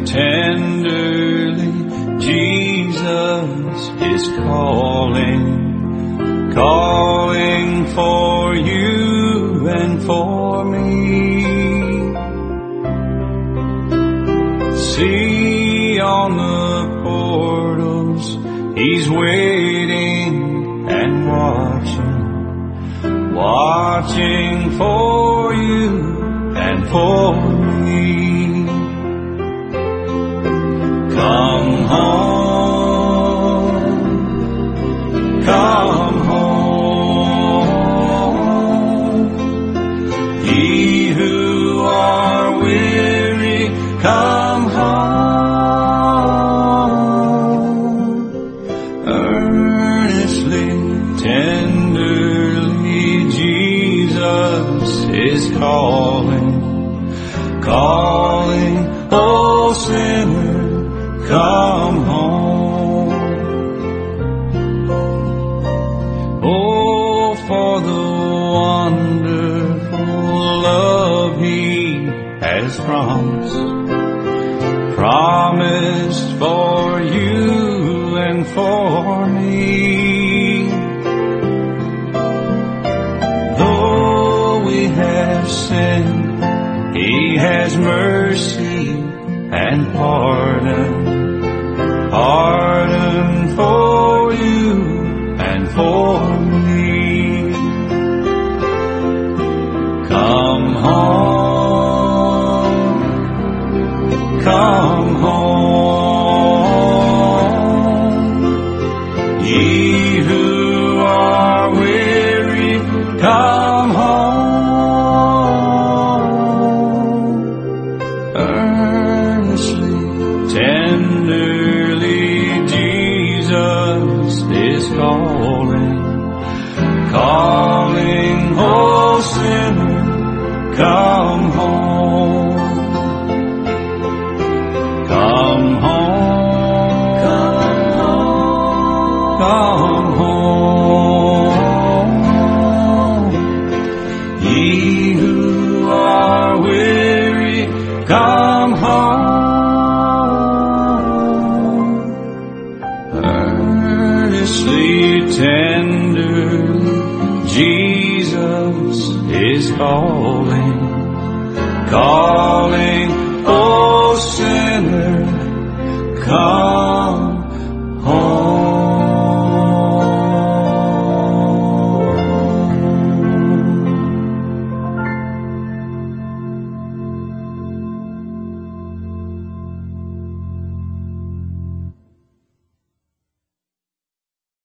tenderly, Jesus is calling, calling for you and for me. See on the portals, He's waiting and watching, watching for you and for me. Come home, come home. Ye who are weary, come home. Earnestly, tenderly, Jesus is calling, calling, oh sinner, come home. Oh, for the wonderful love He has promised for you and for me. Though we have sinned, He has mercy and pardon, pardon for you and for me. Come home, come home. Ye who are weary, come home. Earnestly, tenderly, Jesus is calling, calling, oh sinner, come home. Come home, come home, come home. Ye who are weary, come home. Earnestly, tenderly, Jesus is calling, calling, oh sinner, come